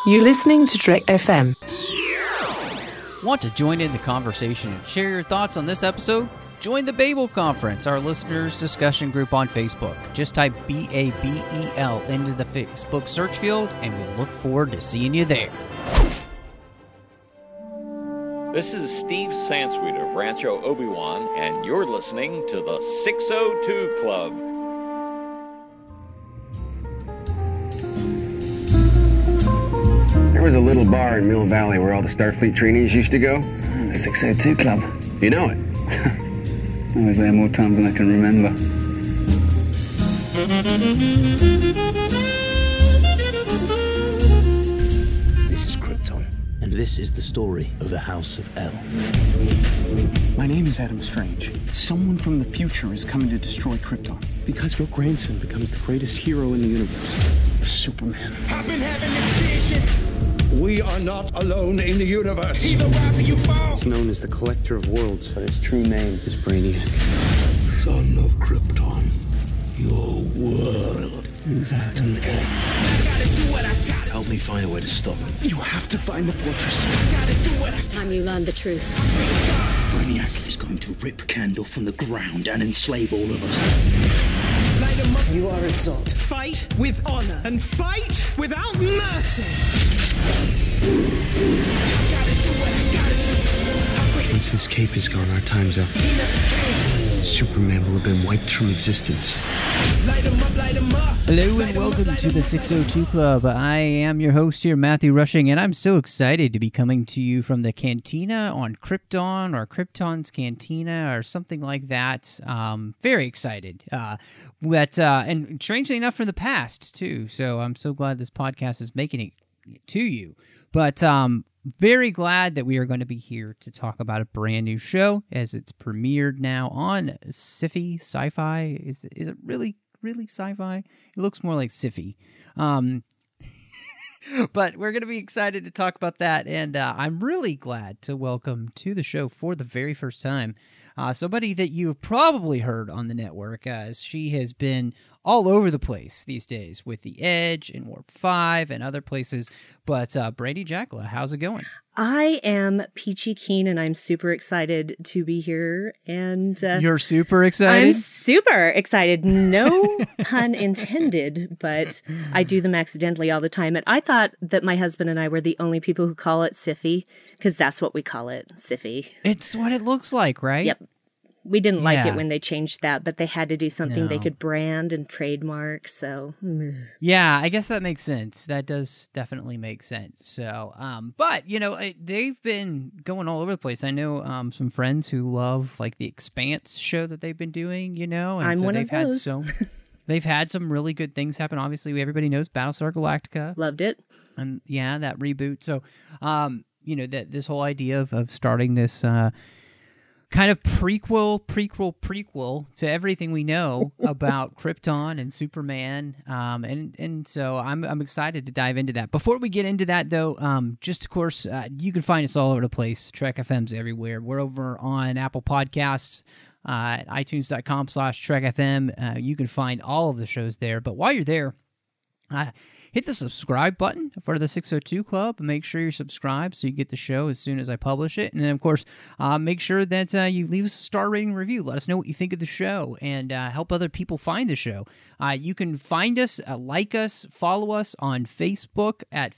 You're listening to Trek FM. Want to join in the conversation and share your thoughts on this episode? Join the Babel Conference, our listeners' discussion group on Facebook. Just type BABEL into the Facebook search field, and we'll look forward to seeing you there. This is Steve Sansweet of Rancho Obi-Wan, and you're listening to the 602 Club. There was a little bar in Mill Valley where all the Starfleet trainees used to go. The 602 Club. You know it. I was there more times than I can remember. This is Krypton, and this is the story of the House of El. My name is Adam Strange. Someone from the future is coming to destroy Krypton. Because your grandson becomes the greatest hero in the universe. Superman. I've been having this vision. We are not alone in the universe. Either rise or you fall. It's known as the Collector of Worlds, but his true name is Brainiac. Son of Krypton, your world is at an end. I gotta do what I gotta. Help me find a way to stop him. You have to find the fortress. I gotta do what I It's time you learned the truth. Brainiac is going to rip Kandor from the ground and enslave all of us. light 'em up. You are a Zod. Fight with honor and fight without mercy. I gotta do what I gotta do. Once this cape is gone, our time's up. Superman will have been wiped from existence. Light 'em up, light 'em up. Hello and welcome to the 602 Club. I am your host here, Matthew Rushing, and I'm so excited to be coming to you from the Cantina on Krypton, or Krypton's Cantina, or something like that. Very excited. And strangely enough, from the past, too. So I'm so glad this podcast is making it to you. But very glad that we are going to be here to talk about a brand new show, as it's premiered now on Syfy, Sci-Fi. Is it really sci-fi? It looks more like Syfy. But we're going to be excited to talk about that, and I'm really glad to welcome to the show for the very first time somebody that you've probably heard on the network, as she has been all over the place these days with The Edge and Warp 5 and other places. But Brady Jackala, how's it going? I am peachy keen, and I'm super excited to be here. And you're super excited? I'm super excited. No pun intended, but I do them accidentally all the time. And I thought that my husband and I were the only people who call it Syfy, because that's what we call it, Syfy. It's what it looks like, right? Yep. We didn't like it when they changed that, but they had to do something they No. could brand and trademark, so... Yeah, I guess that makes sense. That does definitely make sense. So, but, you know, they've been going all over the place. I know some friends who love, like, the Expanse show that they've been doing, you know? And I'm so one they've of those. They've had some really good things happen. Obviously, everybody knows Battlestar Galactica. Loved it. And, yeah, that reboot. So, you know, that this whole idea of starting this... kind of prequel to everything we know about Krypton and Superman, and so I'm excited to dive into that. Before we get into that, though, just of course, you can find us all over the place. Trek FM's everywhere. We're over on Apple Podcasts, at iTunes.com/TrekFM. You can find all of the shows there. But while you're there, hit the subscribe button for the 602 Club. Make sure you're subscribed so you get the show as soon as I publish it. And then, of course, make sure that you leave us a star rating review. Let us know what you think of the show, and help other people find the show. You can find us, like us, follow us on Facebook at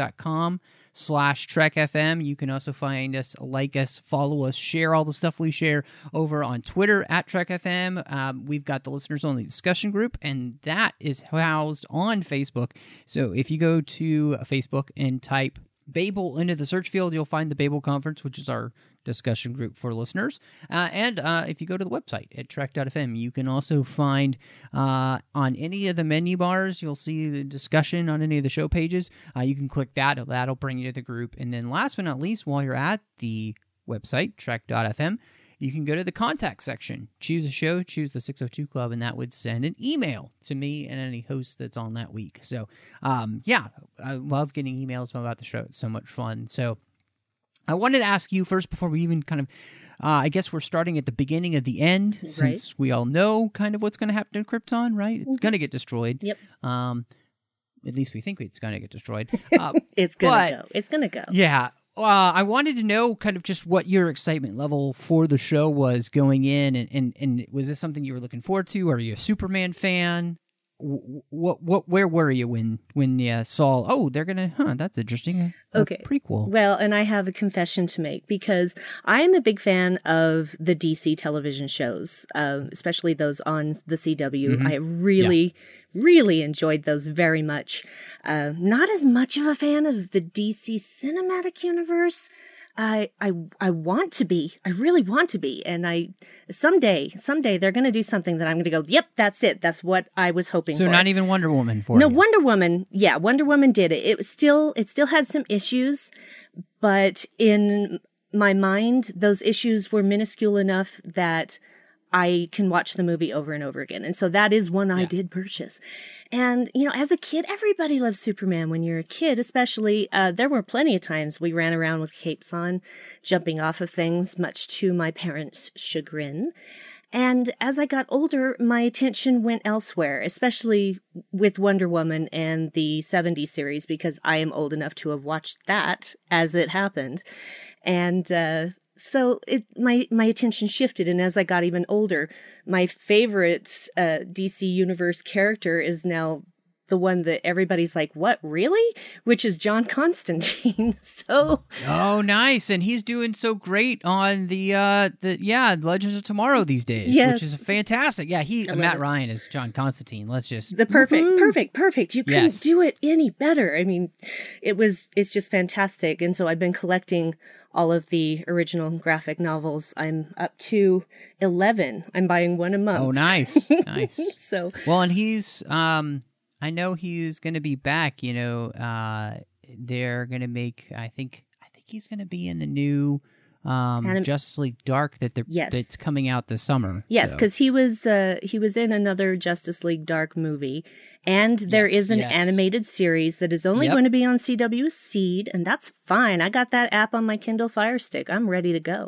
facebook.com/TrekFM. You can also find us, like us, follow us, share all the stuff we share over on Twitter at TrekFM. We've got the listeners only discussion group, and that is housed on Facebook. So if you go to Facebook and type Babel into the search field, you'll find the Babel Conference, which is our discussion group for listeners. And if you go to the website at Trek.fm, you can also find on any of the menu bars, you'll see the discussion on any of the show pages. You can click that. That'll bring you to the group. And then last but not least, while you're at the website, Trek.fm, you can go to the contact section, choose a show, choose the 602 Club, and that would send an email to me and any host that's on that week. So, yeah, I love getting emails about the show. It's so much fun. So I wanted to ask you first, before we even kind of, I guess we're starting at the beginning of the end, since we all know kind of what's going to happen to Krypton, right? It's going to get destroyed. Yep. at least we think it's going to get destroyed. It's going to go. It's going to go. Yeah. I wanted to know kind of just what your excitement level for the show was going in, and was this something you were looking forward to? Are you a Superman fan? Where were you when you saw? Oh, they're gonna. That's interesting. Okay, prequel. Well, and I have a confession to make because I am a big fan of the DC television shows, especially those on the CW. Mm-hmm. I really enjoyed those very much. Not as much of a fan of the DC cinematic universe. I want to be. I really want to be. And someday they're going to do something that I'm going to go, yep, that's it. That's what I was hoping for. So not even Wonder Woman for No, you. Wonder Woman. Yeah, Wonder Woman did it. It still had some issues, but in my mind, those issues were minuscule enough that I can watch the movie over and over again. And so that is one I did purchase. And, as a kid, everybody loves Superman when you're a kid, especially. There were plenty of times we ran around with capes on, jumping off of things, much to my parents' chagrin. And as I got older, my attention went elsewhere, especially with Wonder Woman and the 70s series, because I am old enough to have watched that as it happened. And, so my attention shifted, and as I got even older, my favorite DC Universe character is now the one that everybody's like, what, really? Which is John Constantine. So oh, nice. And he's doing so great on the Legends of Tomorrow these days, yes. Which is fantastic. Yeah, Matt Ryan is John Constantine. Let's just the perfect. You couldn't do it any better. I mean, it's just fantastic. And so I've been collecting all of the original graphic novels. I'm up to 11. I'm buying one a month. Oh, nice. Nice. So well, and he's I know he's going to be back, they're going to make, I think he's going to be in the new Justice League Dark that's coming out this summer. Yes, because he was in another Justice League Dark movie. And there is an animated series that is only going to be on CW Seed, and that's fine. I got that app on my Kindle Fire Stick. I'm ready to go.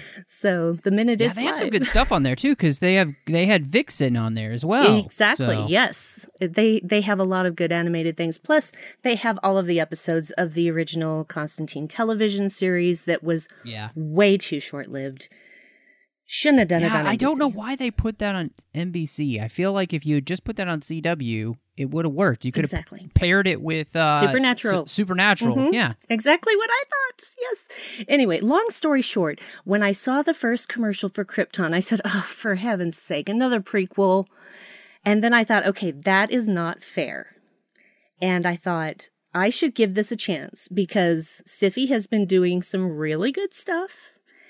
So the minute it's they have live. some good stuff on there too, because they had Vixen on there as well. Exactly. So. Yes, they have a lot of good animated things. Plus, they have all of the episodes of the original Constantine television series that was way too short lived. Shouldn't have done it on NBC. I don't know why they put that on NBC. I feel like if you had just put that on CW, it would have worked. You could have paired it with Supernatural. Supernatural, Mm-hmm. Yeah. Exactly what I thought. Yes. Anyway, long story short, when I saw the first commercial for Krypton, I said, oh, for heaven's sake, another prequel. And then I thought, okay, that is not fair. And I thought, I should give this a chance because Siffi has been doing some really good stuff.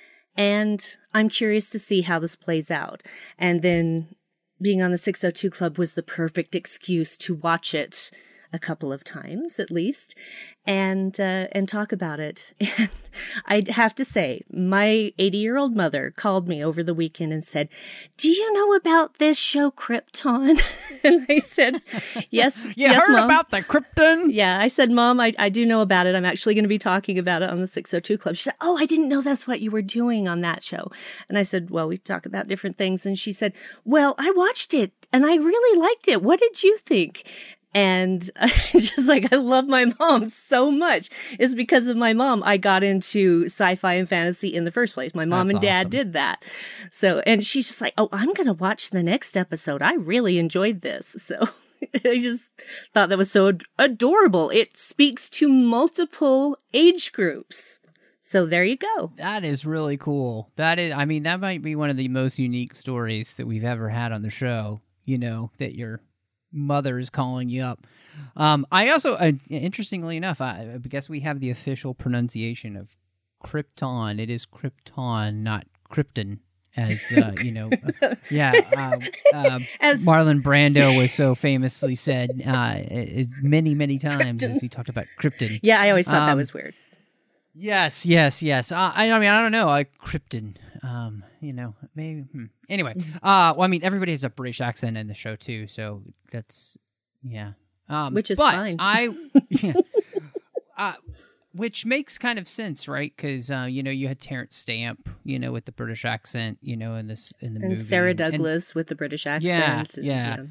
And I'm curious to see how this plays out. And then being on the 602 Club was the perfect excuse to watch it a couple of times at least and talk about it. And I'd have to say, my 80-year-old mother called me over the weekend and said, do you know about this show Krypton? And I said, yes. You heard Mom. about the Krypton? Yeah, I said, Mom, I do know about it. I'm actually going to be talking about it on the 602 Club. She said, oh, I didn't know that's what you were doing on that show. And I said, well, we talk about different things. And she said, well, I watched it and I really liked it. What did you think? And just like, I love my mom so much. It's because of my mom I got into sci-fi and fantasy in the first place. My mom and dad did that. So, and she's just like, oh, I'm going to watch the next episode. I really enjoyed this. So I just thought that was so adorable. It speaks to multiple age groups. So there you go. That is really cool. That might be one of the most unique stories that we've ever had on the show, that your mother is calling you up. I also, interestingly enough, I guess we have the official pronunciation of Krypton. It is Krypton, not Krypton, as as Marlon Brando was so famously said many, many times Krypton. As he talked about Krypton. Yeah, I always thought that was weird. Yes. I don't know. Krypton. Maybe. Anyway, everybody has a British accent in the show too, so that's which is fine. Which makes kind of sense, right? Because you had Terrence Stamp, with the British accent, in the movie, and Sarah Douglas with the British accent. Yeah.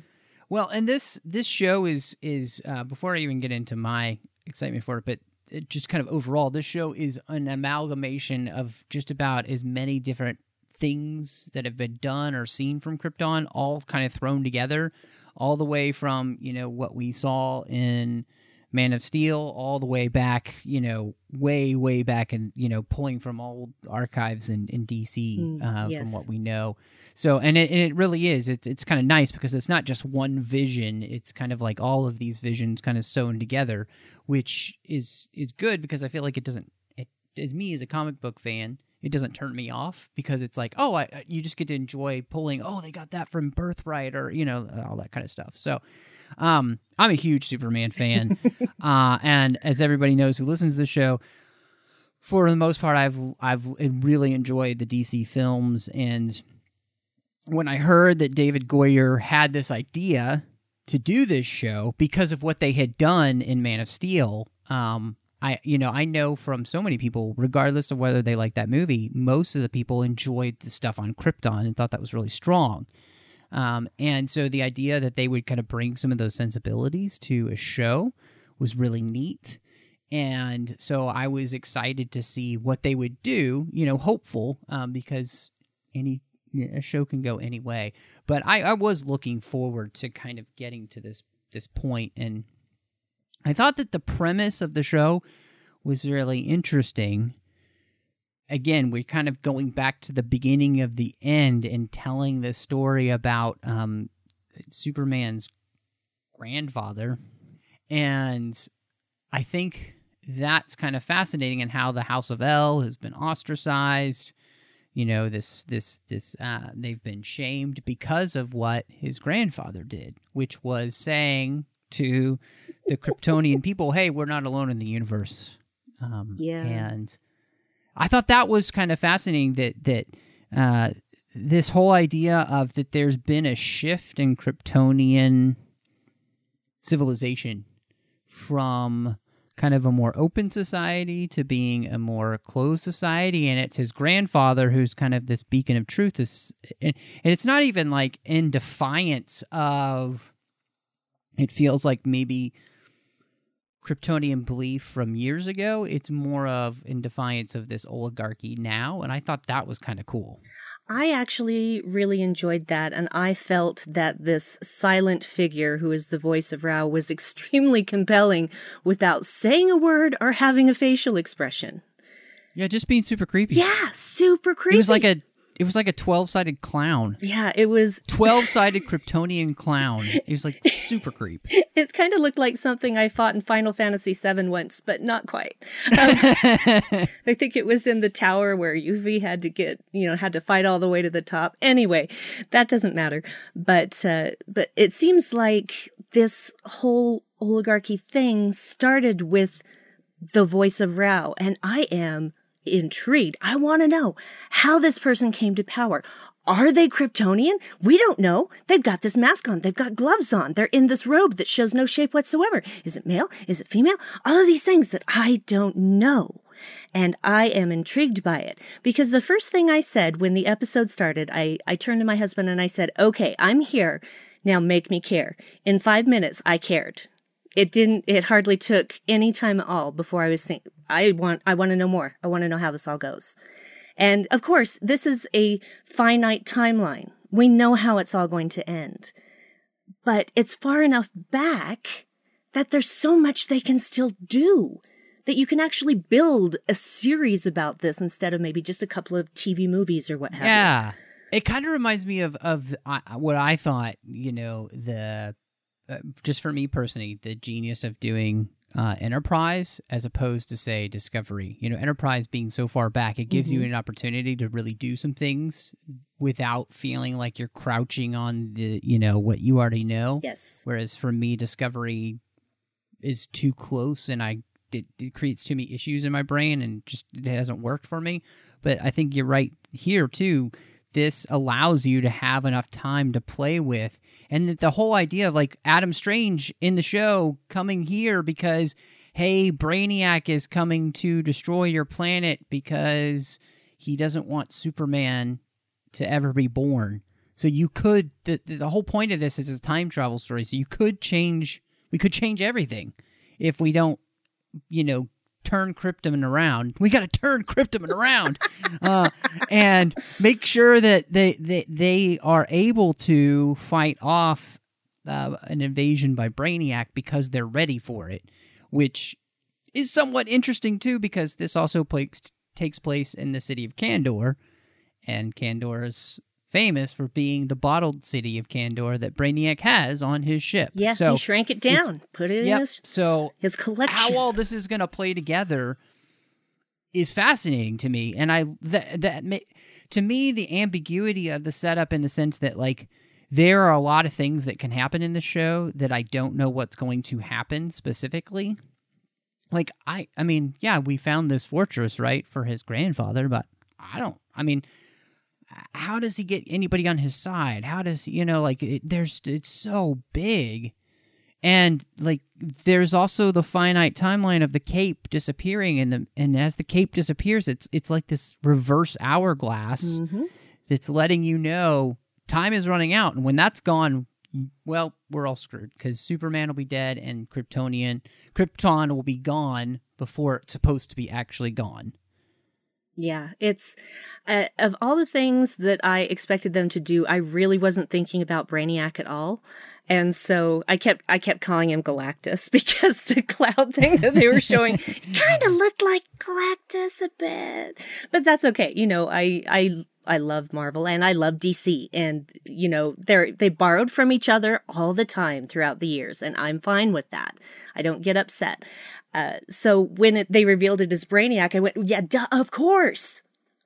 Well, and this show is before I even get into my excitement for it, but just kind of overall, this show is an amalgamation of just about as many different things that have been done or seen from Krypton, all kind of thrown together, all the way from, what we saw in Man of Steel, all the way back, way back, and, pulling from old archives in DC yes. from what we know. So, and it really is. It's kind of nice because it's not just one vision. It's kind of like all of these visions kind of sewn together, which is good because I feel like it doesn't. As me as a comic book fan, it doesn't turn me off because it's like, you just get to enjoy pulling. Oh, they got that from Birthright, or all that kind of stuff. So, I'm a huge Superman fan, and as everybody knows who listens to the show, for the most part, I've really enjoyed the DC films. And when I heard that David Goyer had this idea to do this show because of what they had done in Man of Steel, I know from so many people, regardless of whether they like that movie, most of the people enjoyed the stuff on Krypton and thought that was really strong. And so the idea that they would kind of bring some of those sensibilities to a show was really neat. And so I was excited to see what they would do, hopeful, because a show can go any way. But I was looking forward to kind of getting to this point, and I thought that the premise of the show was really interesting. Again, we're kind of going back to the beginning of the end and telling this story about Superman's grandfather. And I think that's kind of fascinating, in how the House of El has been ostracized. They've been shamed because of what his grandfather did, which was saying to the Kryptonian people, hey, we're not alone in the universe. And I thought that was kind of fascinating, that this whole idea of that there's been a shift in Kryptonian civilization from kind of a more open society to being a more closed society, and it's his grandfather who's kind of this beacon of truth. And it's not even like in defiance of, it feels like maybe Kryptonian belief from years ago. It's more of in defiance of this oligarchy now, and I thought that was kind of cool. I actually really enjoyed that, and I felt that this silent figure who is the voice of Rao was extremely compelling without saying a word or having a facial expression. Yeah, just being super creepy. Yeah, super creepy. It was like a 12-sided clown. Yeah, it was 12-sided Kryptonian clown. It was like super creep. It kind of looked like something I fought in Final Fantasy VII once, but not quite. I think it was in the tower where Yuffie had to fight all the way to the top. Anyway, that doesn't matter. But it seems like this whole oligarchy thing started with the voice of Rao, and I am intrigued. I want to know how this person came to power. Are they Kryptonian? We don't know. They've got this mask on. They've got gloves on. They're in this robe that shows no shape whatsoever. Is it male? Is it female? All of these things that I don't know. And I am intrigued by it, because the first thing I said when the episode started, I turned to my husband and I said, okay, I'm here. Now make me care. In 5 minutes, I cared. It hardly took any time at all before I was thinking, I want to know more. I want to know how this all goes. And of course, this is a finite timeline. We know how it's all going to end. But it's far enough back that there's so much they can still do, that you can actually build a series about this instead of maybe just a couple of TV movies or what have you. Yeah. It kind of reminds me of what I thought, just for me personally, the genius of doing Enterprise as opposed to, say, Discovery. Enterprise being so far back, it gives you an opportunity to really do some things without feeling like you're crouching on the, what you already know. Yes. Whereas for me, Discovery is too close, and it creates too many issues in my brain, and just it hasn't worked for me. But I think you're right here too. This allows you to have enough time to play with. And the whole idea of like Adam Strange in the show coming here because, hey, Brainiac is coming to destroy your planet because he doesn't want Superman to ever be born. So you could, the whole point of this is a time travel story. So we could change everything if we don't, turn Krypton around. We got to turn Krypton around and make sure that they are able to fight off an invasion by Brainiac because they're ready for it, which is somewhat interesting too, because this also takes place in the city of Kandor, and Kandor is famous for being the bottled city of Kandor that Brainiac has on his ship. Yeah, so he shrank it down, put it in his collection. How all this is going to play together is fascinating to me, and to me, the ambiguity of the setup in the sense that, like, there are a lot of things that can happen in the show that I don't know what's going to happen specifically. Like, I mean, yeah, we found this fortress, right, for his grandfather, but how does he get anybody on his side? How does, it's so big. And, like, there's also the finite timeline of the cape disappearing, and as the cape disappears, it's like this reverse hourglass that's letting you know time is running out. And when that's gone, well, we're all screwed, because Superman will be dead and Krypton will be gone before it's supposed to be actually gone. Yeah, it's of all the things that I expected them to do, I really wasn't thinking about Brainiac at all. And so I kept calling him Galactus, because the cloud thing that they were showing kind of looked like Galactus a bit. But that's okay. I love Marvel and I love DC, and they borrowed from each other all the time throughout the years, and I'm fine with that. I don't get upset. So when they revealed it as Brainiac, I went, yeah, duh, of course.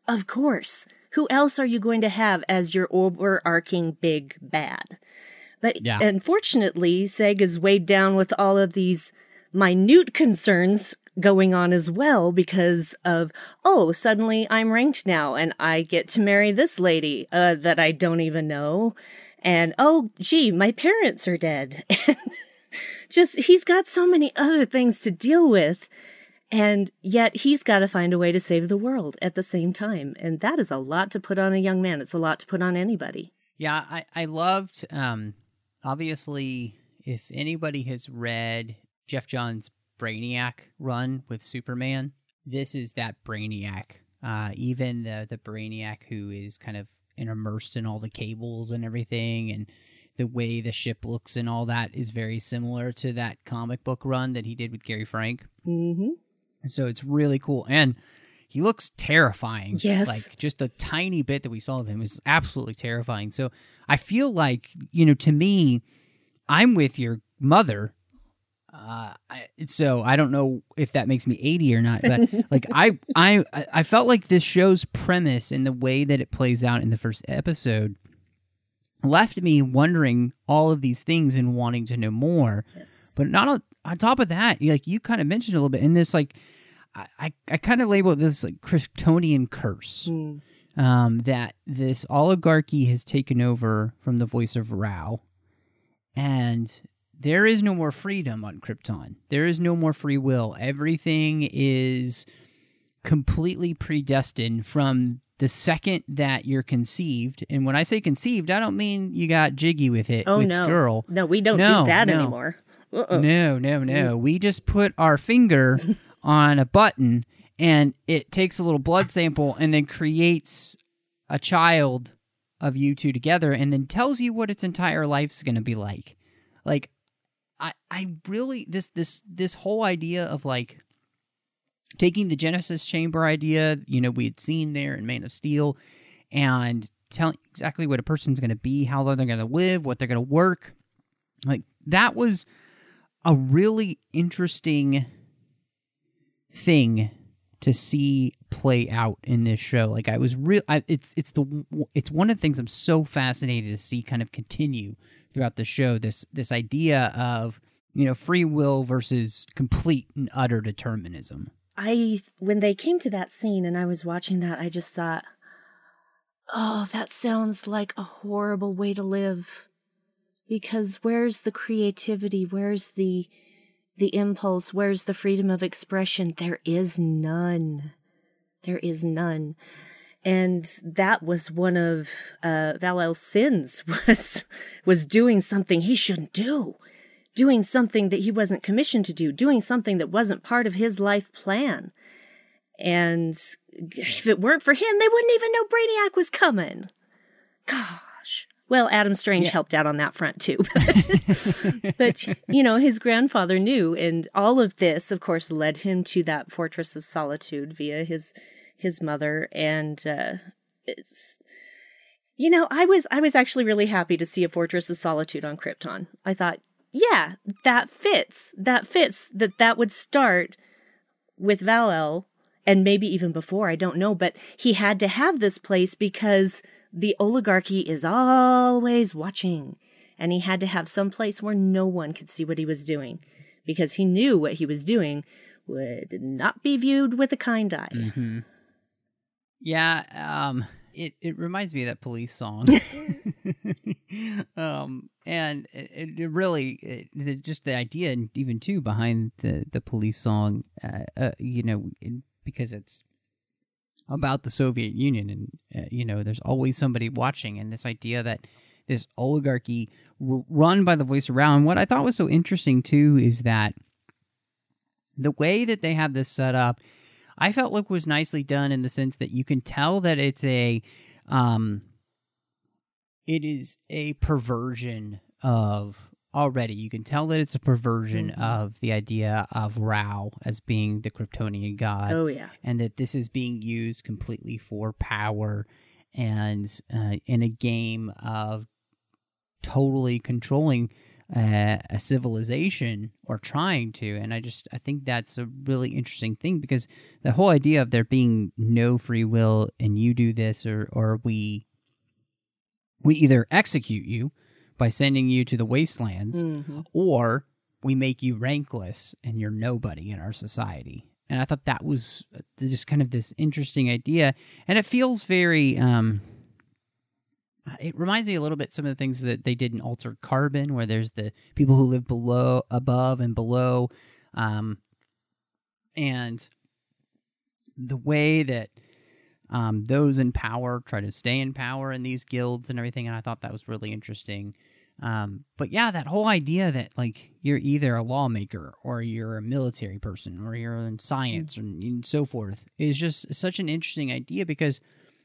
Who else are you going to have as your overarching big bad? But unfortunately, Sega's weighed down with all of these minute concerns going on as well, because of, suddenly I'm ranked now and I get to marry this lady that I don't even know. And, my parents are dead. And he's got so many other things to deal with. And yet he's got to find a way to save the world at the same time. And that is a lot to put on a young man. It's a lot to put on anybody. Yeah, I loved, obviously, if anybody has read Jeff Johns' Brainiac run with Superman, this is that Brainiac. Even the Brainiac who is kind of immersed in all the cables and everything, and the way the ship looks and all that is very similar to that comic book run that he did with Gary Frank. Mm-hmm. And so it's really cool. And he looks terrifying. Yes. Like, just the tiny bit that we saw of him is absolutely terrifying. So I feel like, to me, I'm with your mother. So I don't know if that makes me 80 or not, but like I felt like this show's premise and the way that it plays out in the first episode left me wondering all of these things and wanting to know more. Yes. But not on top of that, like you kind of mentioned a little bit, and this like I kind of label this like Kryptonian curse. That this oligarchy has taken over from the voice of Rao, and there is no more freedom on Krypton. There is no more free will. Everything is completely predestined from the second that you're conceived. And when I say conceived, I don't mean you got jiggy with it with girl. No, we don't do that anymore. No. We just put our finger on a button, and it takes a little blood sample and then creates a child of you two together, and then tells you what its entire life's going to be like. Like, I really, this whole idea of like taking the Genesis Chamber idea, we had seen there in Man of Steel, and telling exactly what a person's going to be, how long they're going to live, what they're going to work. Like, that was a really interesting thing to see play out in this show. Like, I was it's one of the things I'm so fascinated to see kind of continue throughout the show, this idea of, free will versus complete and utter determinism. When they came to that scene and I was watching that, I just thought, that sounds like a horrible way to live. Because where's the creativity? Where's the impulse? Where's the freedom of expression? There is none. There is none. And that was one of Val-El's sins, was doing something he shouldn't do, doing something that he wasn't commissioned to do, doing something that wasn't part of his life plan. And if it weren't for him, they wouldn't even know Brainiac was coming. Gosh. Well, Adam Strange helped out on that front, too. But, you know, his grandfather knew, and all of this, of course, led him to that Fortress of Solitude via his mother. And it's, you know, I was actually really happy to see a Fortress of Solitude on Krypton. I thought, yeah, that fits. That would start with Val-El, and maybe even before, I don't know, but he had to have this place because the oligarchy is always watching, and he had to have some place where no one could see what he was doing, because he knew what he was doing would not be viewed with a kind eye. Mm-hmm. Yeah, it reminds me of that Police song. And it really, just the idea, and even too, behind the Police song, you know, because it's about the Soviet Union, and you know, there's always somebody watching, and this idea that this oligarchy run by the voice of Rao. And what I thought was so interesting too is that the way that they have this set up, I felt like was nicely done in the sense that you can tell that it's it is a perversion of, already you can tell that it's a perversion of the idea of Rao as being the Kryptonian god. Oh, yeah. And that this is being used completely for power and in a game of totally controlling a civilization, or trying to. And I think that's a really interesting thing, because the whole idea of there being no free will and you do this, or we either execute you by sending you to the wastelands, or we make you rankless and you're nobody in our society. And I thought that was just kind of this interesting idea. And it feels very, it reminds me a little bit some of the things that they did in Altered Carbon, where there's the people who live below, above, and below. And the way that those in power try to stay in power in these guilds and everything, and I thought that was really interesting. But yeah, that whole idea that, like, you're either a lawmaker or you're a military person or you're in science and so forth is just such an interesting idea, because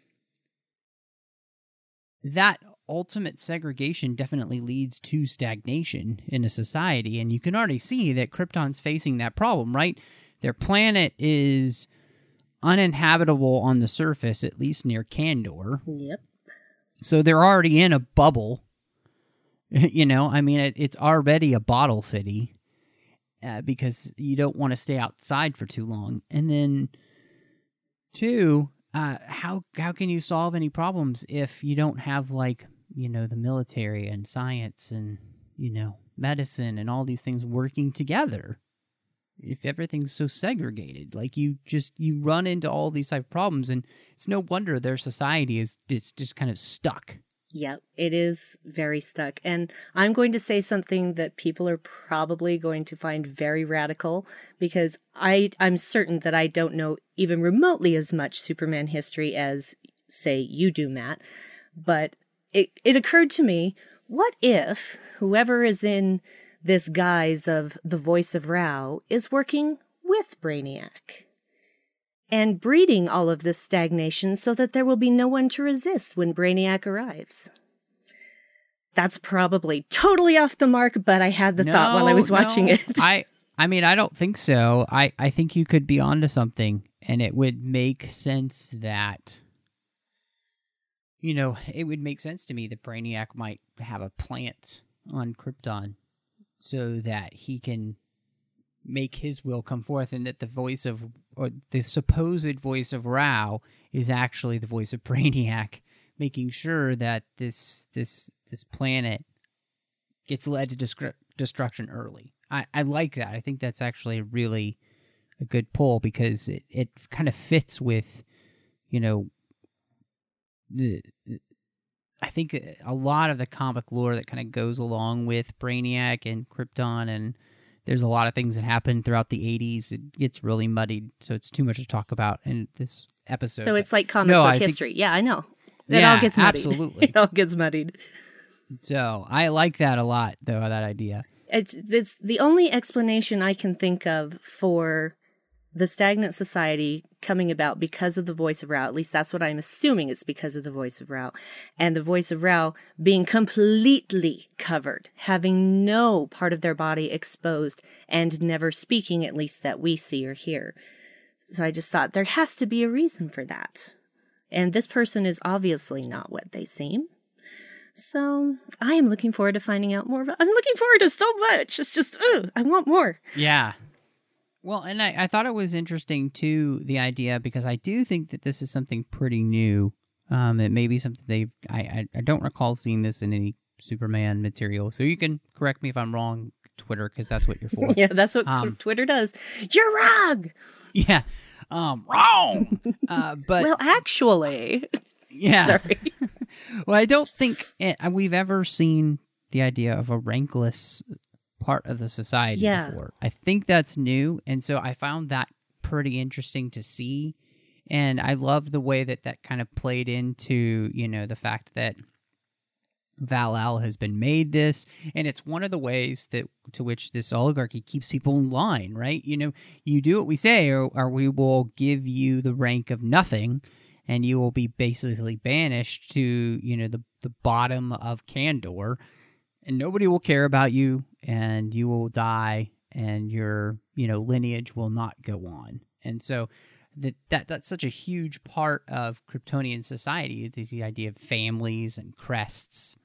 that ultimate segregation definitely leads to stagnation in a society, and you can already see that Krypton's facing that problem, right? Their planet is uninhabitable on the surface, at least near Kandor. Yep. So they're already in a bubble. You know, I mean, it's already a bottle city, because you don't want to stay outside for too long. And then, two, how can you solve any problems if you don't have, like, you know, the military and science and, you know, medicine and all these things working together? If everything's so segregated, like, you run into all these type of problems, and it's no wonder their society it's just kind of stuck. Yeah, it is very stuck. And I'm going to say something that people are probably going to find very radical, because I'm certain that I don't know even remotely as much Superman history as, say, you do, Matt. But it occurred to me, what if whoever is in this guise of the voice of Rao is working with Brainiac and breeding all of this stagnation so that there will be no one to resist when Brainiac arrives? That's probably totally off the mark, but I had the thought while I was watching it. I mean, I don't think so. I think you could be onto something, and it would make sense that, you know, it would make sense to me that Brainiac might have a plant on Krypton so that he can make his will come forth, and that the voice of, or the supposed voice of Rao is actually the voice of Brainiac, making sure that this planet gets led to destruction early. I like that. I think that's actually really a good pull, because it kind of fits with, you know, I think a lot of the comic lore that kind of goes along with Brainiac and Krypton, and there's a lot of things that happen throughout the 80s. It gets really muddied, so it's too much to talk about in this episode. So it's like comic book history. Yeah, I know. It all gets muddied. Absolutely. It all gets muddied. So I like that a lot, though, that idea. It's the only explanation I can think of for the stagnant society coming about because of the voice of Rao. At least that's what I'm assuming. It's because of the voice of Rao. And the voice of Rao being completely covered, having no part of their body exposed, and never speaking, at least that we see or hear. So I just thought there has to be a reason for that. And this person is obviously not what they seem. So I am looking forward to finding out more. I'm looking forward to so much. It's just, I want more. Yeah. Well, and I thought it was interesting, too, the idea, because I do think that this is something pretty new. It may be something I don't recall seeing this in any Superman material. So you can correct me if I'm wrong, Twitter, because that's what you're for. Yeah, that's what Twitter does. You're wrong! Yeah, wrong! But well, actually... Yeah. Sorry. Well, I don't think we've ever seen the idea of a rankless part of the society before. I think that's new, and so I found that pretty interesting to see, and I love the way that kind of played into, the fact that Val-El has been made this, and it's one of the ways to which this oligarchy keeps people in line, right? You do what we say, or we will give you the rank of nothing, and you will be basically banished to, the bottom of Kandor, and nobody will care about you, and you will die, and your, lineage will not go on. And so that's such a huge part of Kryptonian society, is the idea of families and crests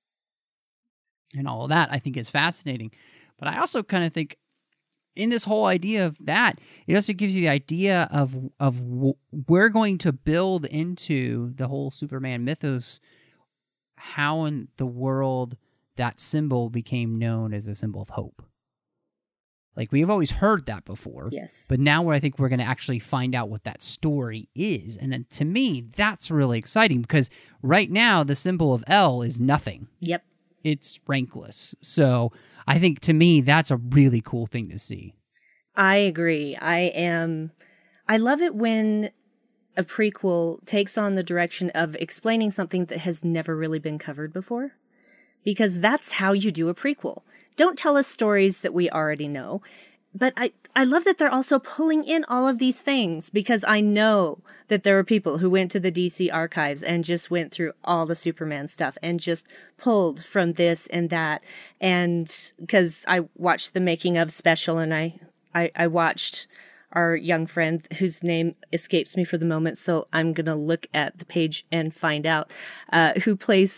and all of that. I think is fascinating. But I also kind of think in this whole idea of that, it also gives you the idea of we're going to build into the whole Superman mythos how in the world that symbol became known as a symbol of hope. Like, we've always heard that before. Yes. But now I think we're going to actually find out what that story is. And then to me, that's really exciting, because right now the symbol of El is nothing. Yep. It's rankless. So I think, to me, that's a really cool thing to see. I agree. I love it when a prequel takes on the direction of explaining something that has never really been covered before. Because that's how you do a prequel. Don't tell us stories that we already know. But I love that they're also pulling in all of these things, because I know that there were people who went to the DC archives and just went through all the Superman stuff and just pulled from this and that. And because I watched the making of special, and I watched our young friend whose name escapes me for the moment, so I'm going to look at the page and find out who plays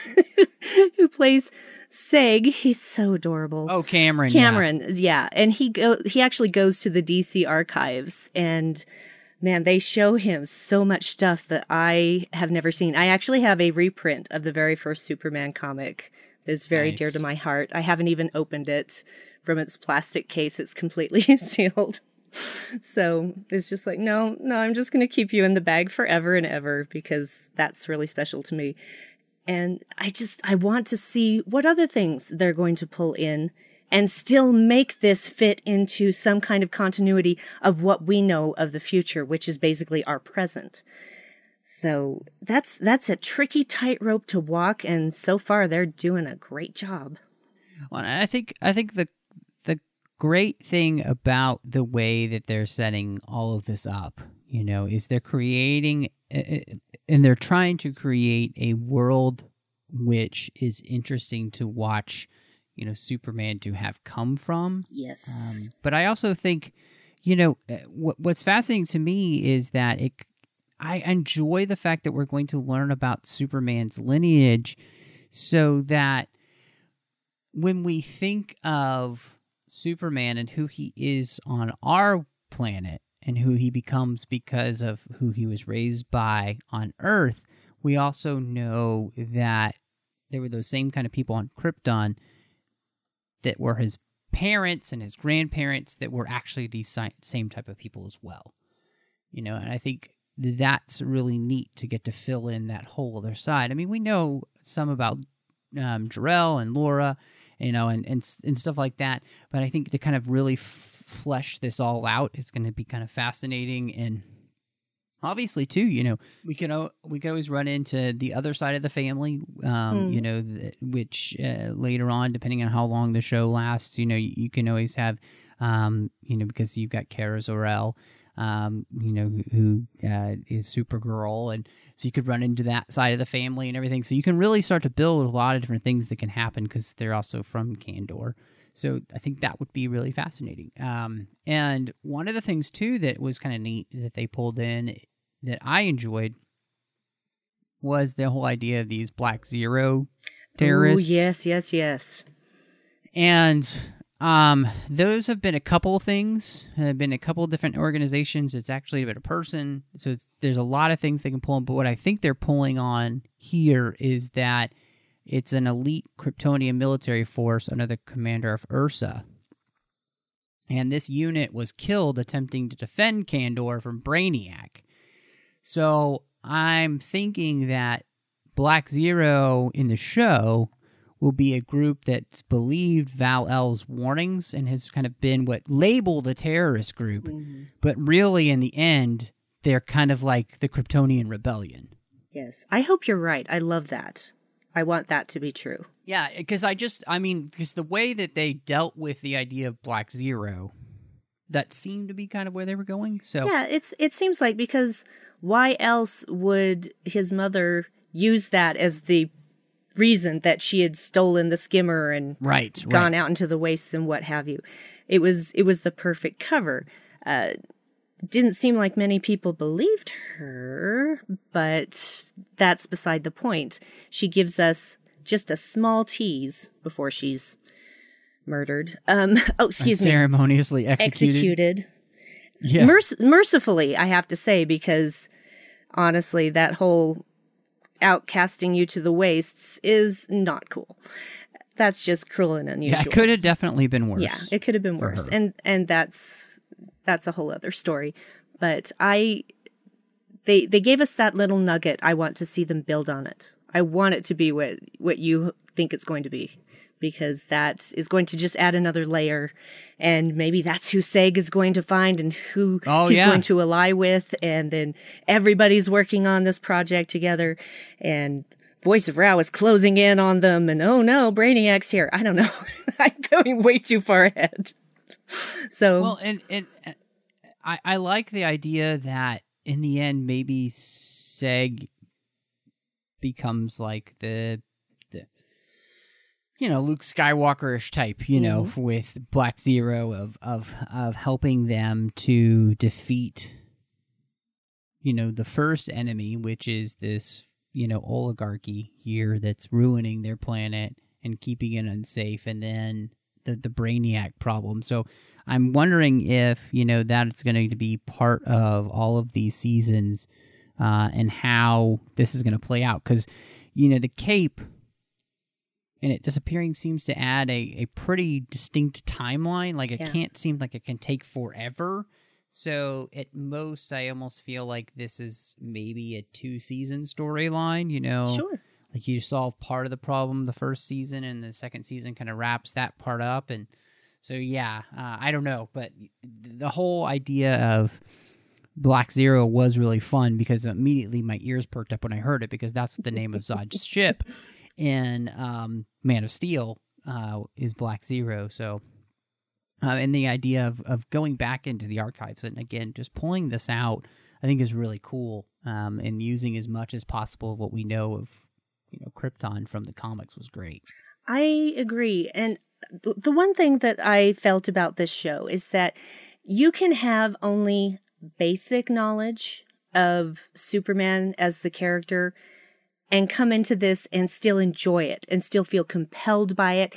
Seg. He's so adorable. Oh, Cameron. Yeah. And he actually goes to the DC archives, and man, they show him so much stuff that I have never seen. I actually have a reprint of the very first Superman comic that is very dear to my heart. I haven't even opened it from its plastic case. It's completely sealed. So it's just like, no, I'm just going to keep you in the bag forever and ever, because that's really special to me. And I want to see what other things they're going to pull in and still make this fit into some kind of continuity of what we know of the future, which is basically our present. So that's a tricky tightrope to walk, and so far they're doing a great job. Well, I think the great thing about the way that they're setting all of this up, is they're creating, and they're trying to create a world which is interesting to watch, Superman to have come from. Yes. But I also think, what's fascinating to me is that I enjoy the fact that we're going to learn about Superman's lineage, so that when we think of Superman and who he is on our planet and who he becomes because of who he was raised by on Earth, we also know that there were those same kind of people on Krypton that were his parents and his grandparents that were actually these same type of people as well. And I think that's really neat to get to fill in that whole other side. I mean, we know some about Jor-El and Laura, and stuff like that. But I think to kind of really flesh this all out, it's going to be kind of fascinating. And Obviously, too, you know, we could always run into the other side of the family, you know, which later on, depending on how long the show lasts, you know, you can always have, you know, because you've got Kara Zor-El, you know, who is Supergirl, and so you could run into that side of the family and everything. So you can really start to build a lot of different things that can happen because they're also from Kandor. So I think that would be really fascinating. And one of the things, too, that was kind of neat that they pulled in that I enjoyed was the whole idea of these Black Zero terrorists. Oh, yes. And those have been a couple of things. Have been a couple of different organizations. It's actually been a person. So there's a lot of things they can pull on. But what I think they're pulling on here is that it's an elite Kryptonian military force under the commander of Ursa. And this unit was killed attempting to defend Kandor from Brainiac. So I'm thinking that Black Zero in the show will be a group that's believed Val-El's warnings and has kind of been what labeled a terrorist group. Mm-hmm. But really, in the end, they're kind of like the Kryptonian Rebellion. Yes. I hope you're right. I love that. I want that to be true. Yeah, because because the way that they dealt with the idea of Black Zero, that seemed to be kind of where they were going. So yeah, it seems like, because why else would his mother use that as the reason that she had stolen the skimmer and gone out into the wastes and what have you? It was the perfect cover. Didn't seem like many people believed her, but that's beside the point. She gives us just a small tease before she's murdered. Ceremoniously executed. Yeah. Mercifully, I have to say, because honestly, that whole outcasting you to the wastes is not cool. That's just cruel and unusual. Yeah, it could have definitely been worse. Yeah, it could have been worse. And that's a whole other story. But they gave us that little nugget. I want to see them build on it. I want it to be what you think it's going to be, because that is going to just add another layer. And maybe that's who Seg is going to find and who he's going to ally with. And then everybody's working on this project together. And Voice of Rao is closing in on them. And oh no, Brainiac's here. I don't know. I'm going way too far ahead. So well, and I like the idea that in the end maybe Seg becomes like the Luke Skywalker-ish type, with Black Zero of helping them to defeat the first enemy, which is this oligarchy here that's ruining their planet and keeping it unsafe, and then the Brainiac problem. So I'm wondering if, that's going to be part of all of these seasons and how this is going to play out. Because, the cape and it disappearing seems to add a pretty distinct timeline. Like, it can't seem like it can take forever. So at most, I almost feel like this is maybe a 2-season storyline, Sure. Like, you solve part of the problem the first season, and the second season kind of wraps that part up. And so, I don't know. But the whole idea of Black Zero was really fun, because immediately my ears perked up when I heard it, because that's the name of Zod's ship in Man of Steel is Black Zero. So, and the idea of going back into the archives and, again, just pulling this out, I think is really cool, and using as much as possible of what we know of Krypton from the comics was great. I agree. And the one thing that I felt about this show is that you can have only basic knowledge of Superman as the character and come into this and still enjoy it and still feel compelled by it.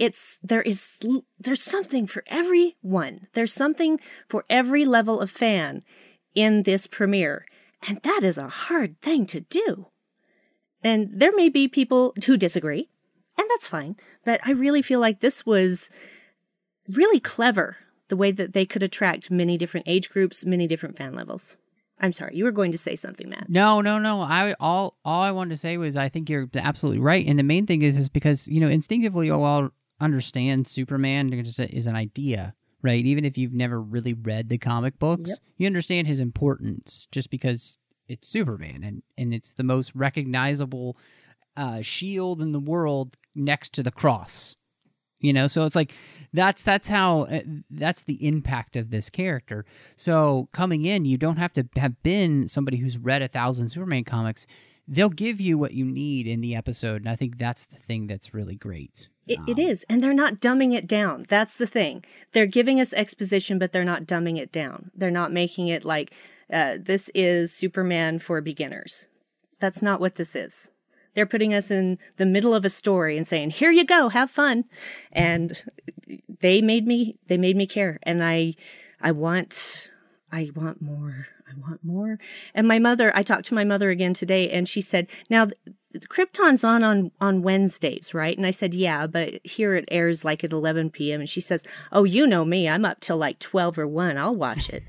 There's something for everyone. There's something for every level of fan in this premiere. And that is a hard thing to do. And there may be people who disagree, and that's fine. But I really feel like this was really clever, the way that they could attract many different age groups, many different fan levels. I'm sorry, you were going to say something, Matt. No. All I wanted to say was I think you're absolutely right. And the main thing is because, instinctively we all understand Superman is an idea, right? Even if you've never really read the comic books, you understand his importance just because it's Superman, and it's the most recognizable shield in the world next to the cross. So it's like that's the impact of this character. So coming in, you don't have to have been somebody who's read 1,000 Superman comics. They'll give you what you need in the episode, and I think that's the thing that's really great. It is, and they're not dumbing it down. That's the thing. They're giving us exposition, but they're not dumbing it down. They're not making it like, this is Superman for beginners. That's not what this is. They're putting us in the middle of a story and saying, here you go, have fun. And they made me care. And I want more. I want more. And I talked to my mother again today, and she said, now Krypton's on Wednesdays, right? And I said, yeah, but here it airs like at 11 p.m. And she says, oh, you know me, I'm up till like 12 or 1. I'll watch it.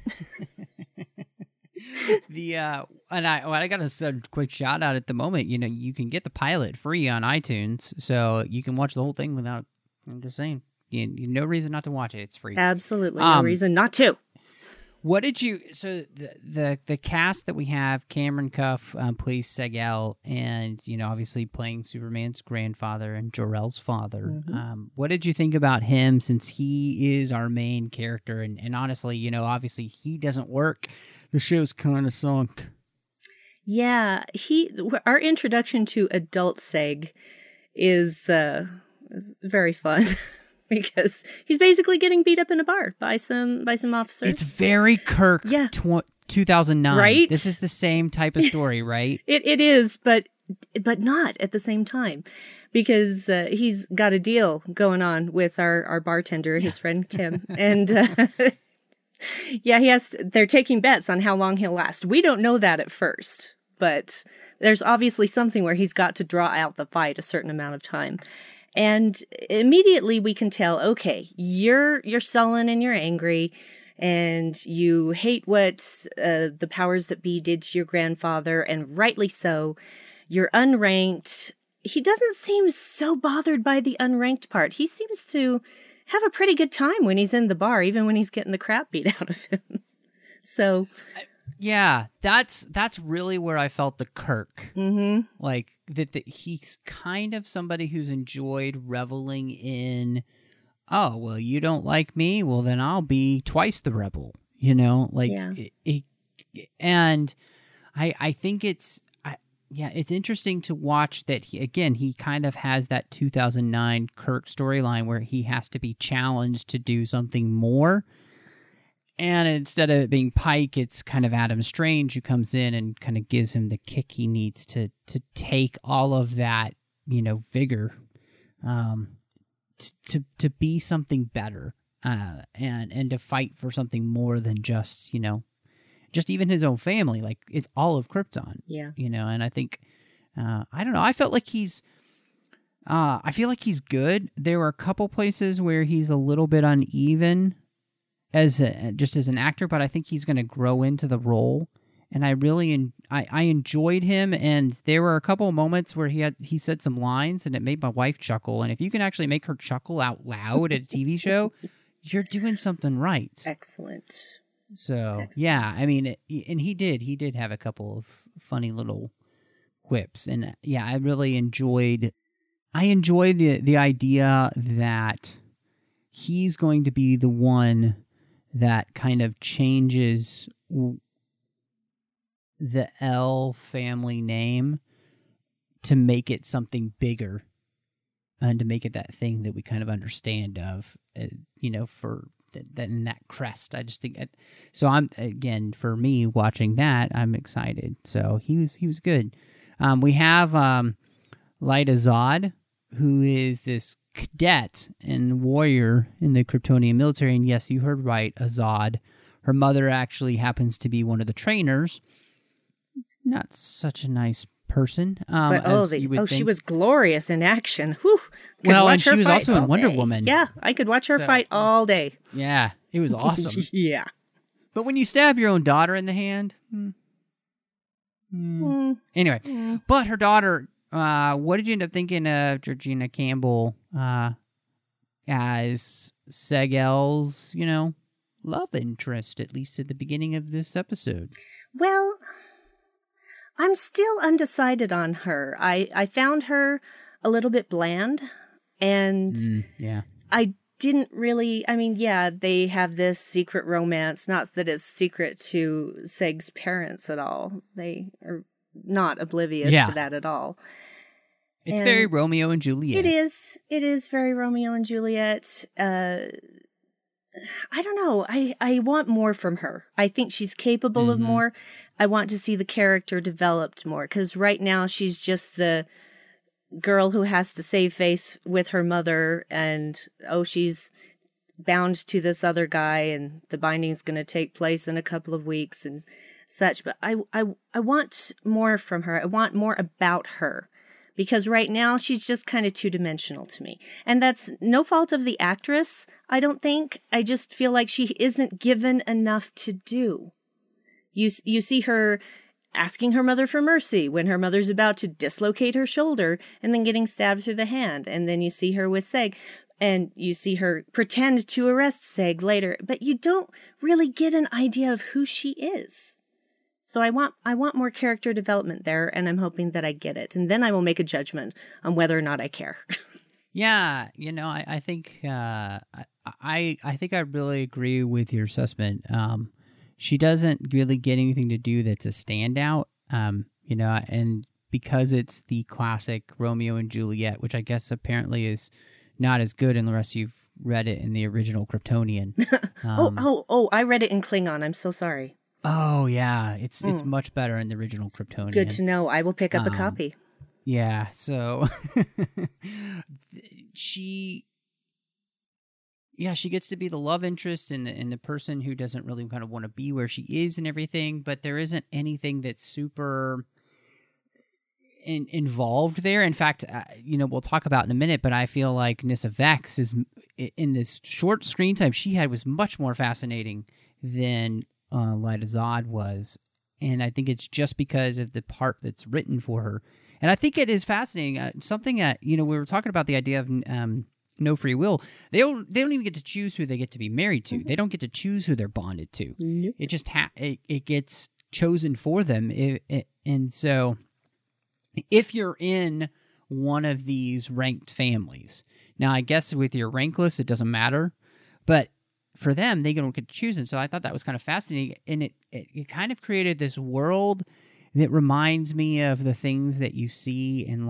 I got a quick shout out at the moment. You can get the pilot free on iTunes, so you can watch the whole thing without. I'm just saying, no reason not to watch it. It's free. Absolutely, no reason not to. What did you? So the cast that we have: Cameron Cuff plays Segel, and obviously playing Superman's grandfather and Jor-El's father. Mm-hmm. What did you think about him, since he is our main character? And honestly, obviously he doesn't work. The show's kind of sunk. Yeah, our introduction to adult Seg is very fun because he's basically getting beat up in a bar by some officers. It's very Kirk. Yeah. 2009. Right? This is the same type of story, right? It is, but not at the same time, because he's got a deal going on with our bartender, his friend Kim, and. Yeah, they're taking bets on how long he'll last. We don't know that at first, but there's obviously something where he's got to draw out the fight a certain amount of time. And immediately we can tell, okay, you're sullen and you're angry and you hate what the powers that be did to your grandfather, and rightly so. You're unranked. He doesn't seem so bothered by the unranked part. He seems to have a pretty good time when he's in the bar, even when he's getting the crap beat out of him. So, yeah, that's really where I felt the Kirk. Mm-hmm. Like that he's kind of somebody who's enjoyed reveling in. Oh, well, you don't like me? Well, then I'll be twice the rebel. And I think it's. Yeah, it's interesting to watch that he kind of has that 2009 Kirk storyline where he has to be challenged to do something more. And instead of it being Pike, it's kind of Adam Strange who comes in and kind of gives him the kick he needs to take all of that, vigor to be something better and to fight for something more than just even his own family, like it's all of Krypton. Yeah. And I think, I don't know, I felt like I feel like he's good. There were a couple places where he's a little bit uneven as an actor, but I think he's going to grow into the role. And I really, I enjoyed him. And there were a couple of moments where he said some lines and it made my wife chuckle. And if you can actually make her chuckle out loud at a TV show, you're doing something right. Excellent. So, Excellent. Yeah, I mean, and he did have a couple of funny little quips. And yeah, I really enjoyed the idea that he's going to be the one that kind of changes the L family name to make it something bigger and to make it that thing that we kind of understand of, for that crest. I just think so. For me watching that, I'm excited. So he was good. We have Lyta Zod, who is this cadet and warrior in the Kryptonian military. And yes, you heard right, a Zod. Her mother actually happens to be one of the trainers. Not such a nice person. She was glorious in action. Whew. And she was also in Wonder Woman. Yeah, I could watch her fight all day. Yeah, it was awesome. Yeah. But when you stab your own daughter in the hand... Anyway, but her daughter, what did you end up thinking of Georgina Campbell as Segel's, love interest, at least at the beginning of this episode. Well, I'm still undecided on her. I found her a little bit bland, and I didn't really, they have this secret romance, not that it's secret to Seg's parents at all. They are not oblivious to that at all. It's very Romeo and Juliet. It is very Romeo and Juliet. I don't know. I want more from her. I think she's capable of more. I want to see the character developed more, because right now she's just the girl who has to save face with her mother, and she's bound to this other guy, and the binding's going to take place in a couple of weeks and such. But I want more from her. I want more about her, because right now she's just kind of two-dimensional to me. And that's no fault of the actress, I don't think. I just feel like she isn't given enough to do. You see her asking her mother for mercy when her mother's about to dislocate her shoulder and then getting stabbed through the hand. And then you see her with Seg, and you see her pretend to arrest Seg later, but you don't really get an idea of who she is. So I want more character development there, and I'm hoping that I get it. And then I will make a judgment on whether or not I care. Yeah, I think I think I really agree with your assessment. She doesn't really get anything to do that's a standout, and because it's the classic Romeo and Juliet, which I guess apparently is not as good unless you've read it in the original Kryptonian. I read it in Klingon. I'm so sorry. Oh, yeah. It's much better in the original Kryptonian. Good to know. I will pick up a copy. Yeah, so she gets to be the love interest and the person who doesn't really kind of want to be where she is and everything, but there isn't anything that's super involved there. In fact, we'll talk about in a minute, but I feel like Nyssa Vex is, in this short screen time she had, was much more fascinating than Lyta Zod was. And I think it's just because of the part that's written for her. And I think it is fascinating. Something that, we were talking about the idea of no free will. They don't even get to choose who they get to be married to. They don't get to choose who they're bonded to. Nope. It just it gets chosen for them. And so if you're in one of these ranked families, now I guess with your rank list it doesn't matter, but for them they don't get to choose. And so I thought that was kind of fascinating, and it kind of created this world that reminds me of the things that you see in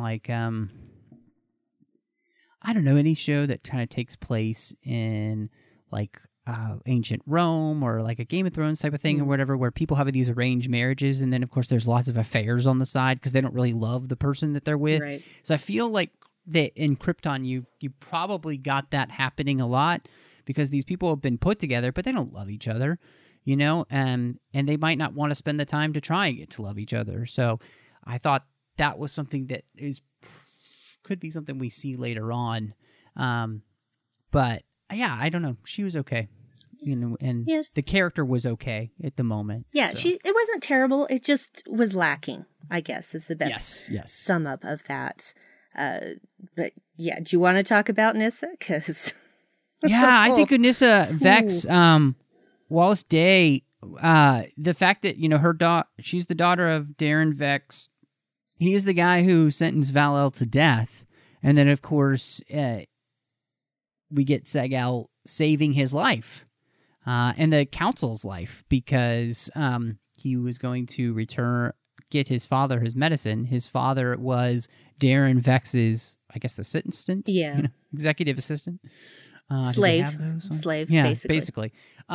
I don't know, any show that kind of takes place in ancient Rome or like a Game of Thrones type of thing or whatever, where people have these arranged marriages, and then of course there's lots of affairs on the side because they don't really love the person that they're with. Right. So I feel like that in Krypton you probably got that happening a lot, because these people have been put together, but they don't love each other, and they might not want to spend the time to try and get to love each other. So I thought that was something that could be something we see later on. But yeah, I don't know. She was okay. And yes, the character was okay at the moment. Yeah, so. It wasn't terrible. It just was lacking, I guess, is the best sum up of that. But yeah, do you want to talk about Nyssa? Because yeah, I think Nyssa Vex, Wallace Day, the fact that, she's the daughter of Darren Vex. He is the guy who sentenced Val-El to death. And then, of course, we get Seg-El saving his life and the council's life, because he was going to get his father his medicine. His father was Darren Vex's, I guess, assistant? Yeah. Executive assistant? Slave, yeah, basically.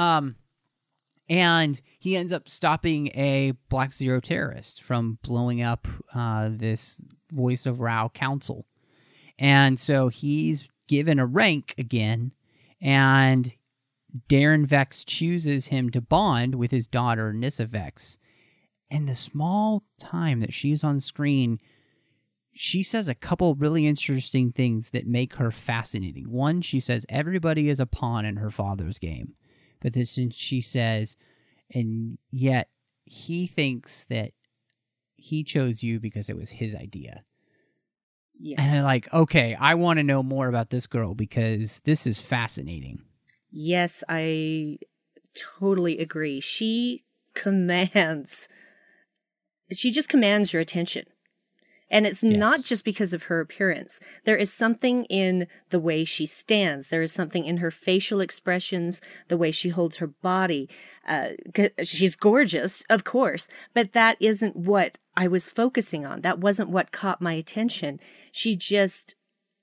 And he ends up stopping a Black Zero terrorist from blowing up this Voice of Ra council. And so he's given a rank again, and Darren Vex chooses him to bond with his daughter, Nyssa Vex. And the small time that she's on screen, she says a couple really interesting things that make her fascinating. One, she says everybody is a pawn in her father's game. But then she says, and yet he thinks that he chose you because it was his idea. Yeah. And I'm like, okay, I want to know more about this girl because this is fascinating. Yes, I totally agree. She just commands your attention. And it's not just because of her appearance. There is something in the way she stands. There is something in her facial expressions, the way she holds her body. She's gorgeous, of course, but that isn't what I was focusing on. That wasn't what caught my attention. She just,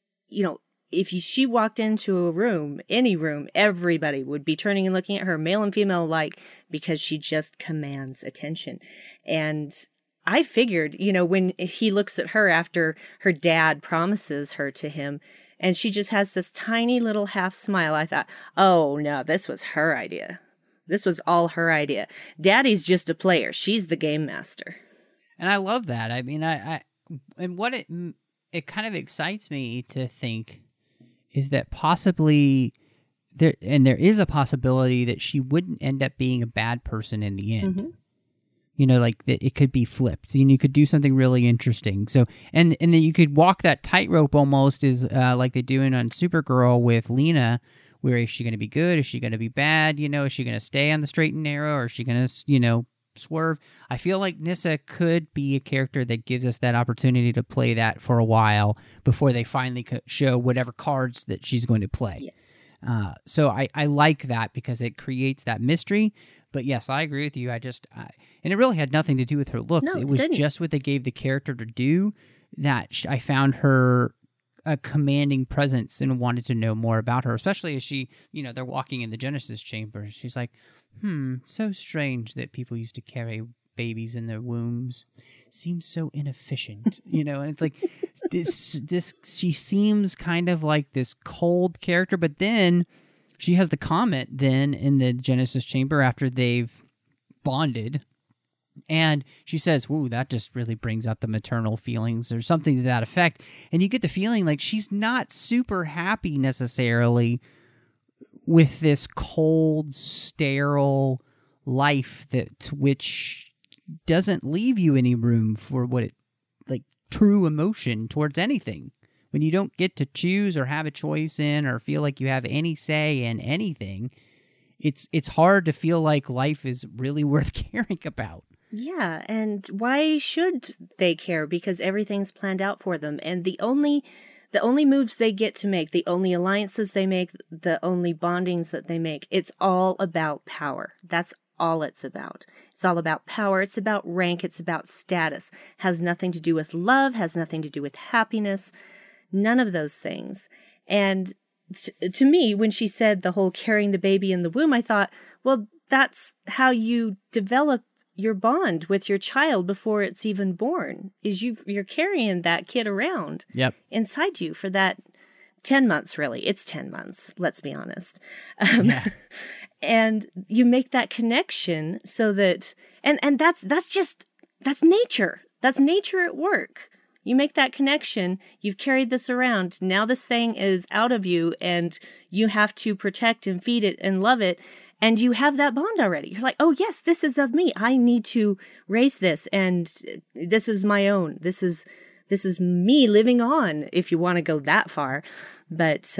if she walked into a room, any room, everybody would be turning and looking at her, male and female alike, because she just commands attention. And I figured, when he looks at her after her dad promises her to him, and she just has this tiny little half smile, I thought, oh no, this was her idea. This was all her idea. Daddy's just a player. She's the game master. And I love that. I mean, and what it kind of excites me to think is that possibly there is a possibility that she wouldn't end up being a bad person in the end. Mm-hmm. Like it could be flipped, and you could do something really interesting. So, and then you could walk that tightrope almost as like they do on Supergirl with Lena, where is she going to be good? Is she going to be bad? Is she going to stay on the straight and narrow, or is she going to, swerve? I feel like Nyssa could be a character that gives us that opportunity to play that for a while before they finally show whatever cards that she's going to play. Yes. So I like that because it creates that mystery. But yes, I agree with you. And it really had nothing to do with her looks. No, it was just what they gave the character to do that I found her a commanding presence and wanted to know more about her, especially as she, they're walking in the Genesis chamber. She's like, so strange that people used to carry babies in their wombs. Seems so inefficient, and it's like this, she seems kind of like this cold character, but then she has the comment then in the Genesis chamber after they've bonded, and she says, "Ooh, that just really brings out the maternal feelings," or something to that effect. And you get the feeling like she's not super happy necessarily with this cold, sterile life which doesn't leave you any room for true emotion towards anything. When you don't get to choose or have a choice in or feel like you have any say in anything, it's hard to feel like life is really worth caring about. Yeah, and why should they care? Because everything's planned out for them, and the only moves they get to make, the only alliances they make, the only bondings that they make, it's all about power. That's all it's about. It's all about power. It's about rank. It's about status. Has nothing to do with love, has nothing to do with happiness. None of those things. And to me, when she said the whole carrying the baby in the womb, I thought, well, that's how you develop your bond with your child before it's even born, is you're carrying that kid around inside you for that 10 months, really. It's 10 months, let's be honest. And you make that connection so that, and that's nature. That's nature at work. You make that connection. You've carried this around. Now this thing is out of you and you have to protect and feed it and love it. And you have that bond already. You're like, oh yes, this is of me. I need to raise this, and this is my own. This is me living on, if you want to go that far. But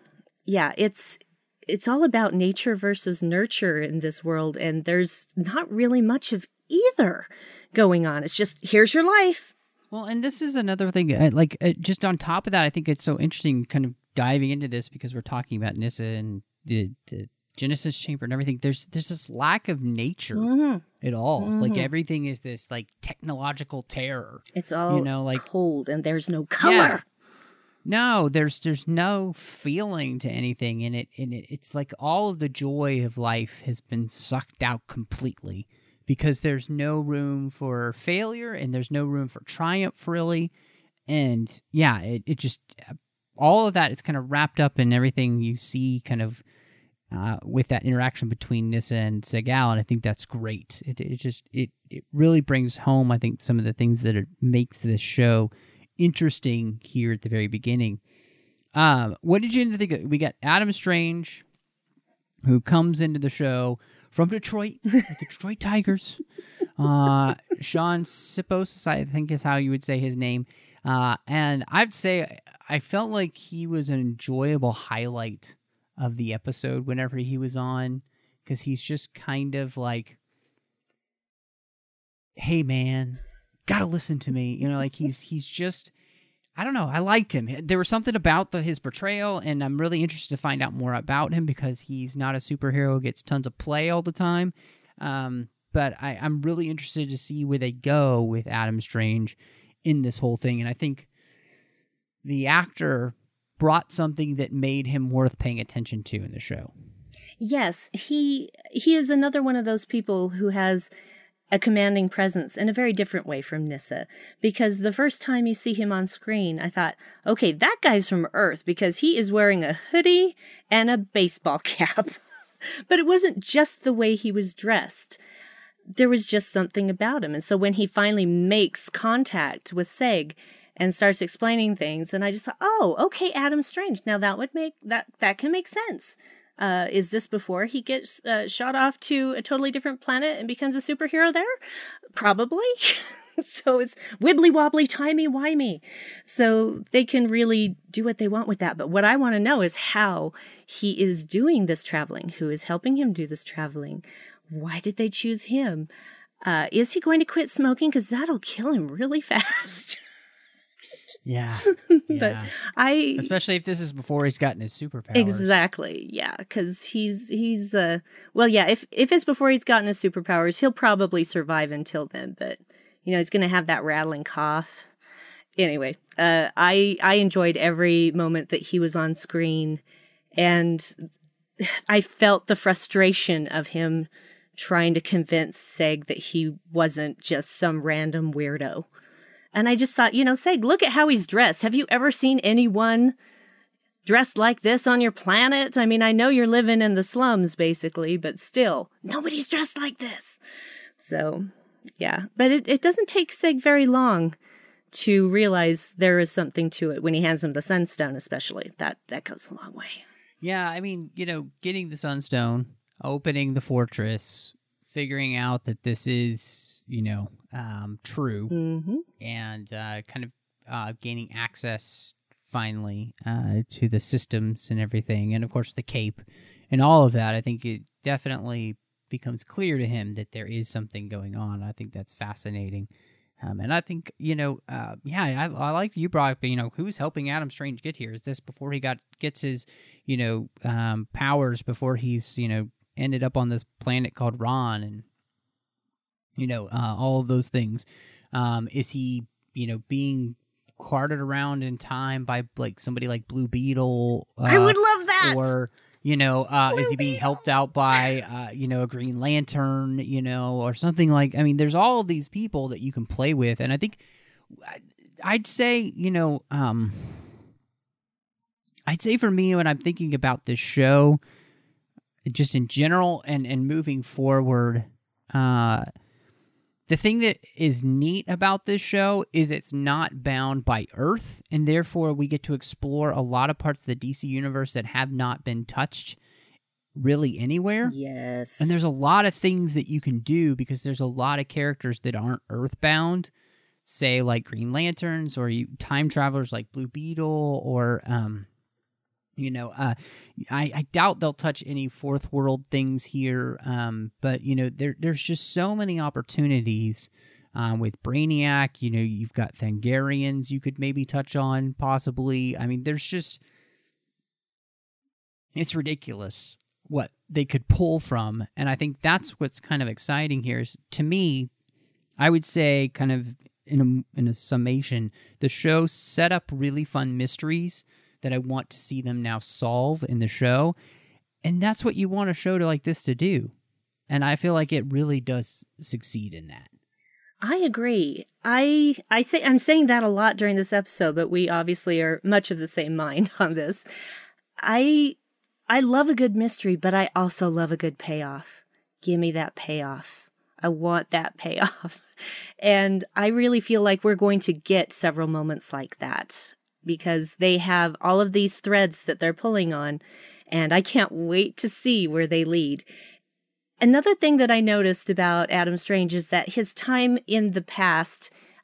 it's all about nature versus nurture in this world, and there's not really much of either going on. It's just, here's your life. Well, and this is another thing, just on top of that, I think it's so interesting kind of diving into this because we're talking about Nyssa and the Genesis chamber and everything. There's this lack of nature at all. Mm-hmm. Like everything is this like technological terror. It's all cold and there's no color. Yeah. No, there's no feeling to anything in it. And it's like all of the joy of life has been sucked out completely because there's no room for failure and there's no room for triumph really. And yeah, it just, all of that is kind of wrapped up in everything you see kind of with that interaction between Nyssa and Segal, and I think that's great. It really brings home, I think, some of the things that makes this show interesting here at the very beginning. What did you think? We got Adam Strange, who comes into the show from Detroit, the Detroit Tigers. Sean Sipos, I think is how you would say his name. And I'd say I felt like he was an enjoyable highlight of the episode whenever he was on, because he's just kind of like, hey man, gotta listen to me. You know, like he's just, I don't know, I liked him. There was something about his portrayal, and I'm really interested to find out more about him because he's not a superhero who gets tons of play all the time. But I'm really interested to see where they go with Adam Strange in this whole thing. And I think the actor brought something that made him worth paying attention to in the show. Yes, he is another one of those people who has a commanding presence in a very different way from Nyssa. Because the first time you see him on screen, I thought, okay, that guy's from Earth because he is wearing a hoodie and a baseball cap. But it wasn't just the way he was dressed. There was just something about him. And so when he finally makes contact with Seg and starts explaining things, and I just thought, oh, okay, Adam Strange. Now that would make, that can make sense. Is this before he gets shot off to a totally different planet and becomes a superhero there? Probably. So it's wibbly wobbly, timey wimey. So they can really do what they want with that. But what I want to know is how he is doing this traveling. Who is helping him do this traveling? Why did they choose him? Is he going to quit smoking? Because that'll kill him really fast. Yeah. But especially if this is before he's gotten his superpowers. Exactly. Yeah. Because he's well, yeah, if it's before he's gotten his superpowers, he'll probably survive until then. But, you know, he's going to have that rattling cough. Anyway, I enjoyed every moment that he was on screen, and I felt the frustration of him trying to convince Seg that he wasn't just some random weirdo. And I just thought, you know, Seg, look at how he's dressed. Have you ever seen anyone dressed like this on your planet? I mean, I know you're living in the slums, basically, but still, nobody's dressed like this. So, yeah. But it doesn't take Seg very long to realize there is something to it when he hands him the Sunstone, especially. That goes a long way. Yeah, I mean, you know, getting the Sunstone, opening the fortress, figuring out that this is, you know, true, mm-hmm. and kind of gaining access finally to the systems and everything, and of course the cape and all of that. I think it definitely becomes clear to him that there is something going on. I think that's fascinating. And I think, you know, I like you brought up, you know, who's helping Adam Strange get here? Is this before he gets his, you know, powers, before he's, you know, ended up on this planet called Ron, and, you know, all of those things? Is he, you know, being carted around in time by, like, somebody like Blue Beetle? I would love that! Or, you know, is he being helped out by, you know, a Green Lantern, you know, or something like, I mean, there's all of these people that you can play with. And I think I'd say, you know, I'd say for me, when I'm thinking about this show, just in general and moving forward, the thing that is neat about this show is it's not bound by Earth, and therefore we get to explore a lot of parts of the DC universe that have not been touched really anywhere. Yes. And there's a lot of things that you can do because there's a lot of characters that aren't Earthbound, say like Green Lanterns or time travelers like Blue Beetle, or you know, I doubt they'll touch any fourth world things here, but, you know, there's just so many opportunities with Brainiac. You know, you've got Thangarians you could maybe touch on, possibly. I mean, there's just... it's ridiculous what they could pull from, and I think that's what's kind of exciting here. Is, to me, I would say, kind of in a summation, the show set up really fun mysteries that I want to see them now solve in the show. And that's what you want a show like this to do. And I feel like it really does succeed in that. I agree. I'm saying that a lot during this episode, but we obviously are much of the same mind on this. I love a good mystery, but I also love a good payoff. Give me that payoff. I want that payoff. And I really feel like we're going to get several moments like that, because they have all of these threads that they're pulling on, and I can't wait to see where they lead. Another thing that I noticed about Adam Strange is that his time in the past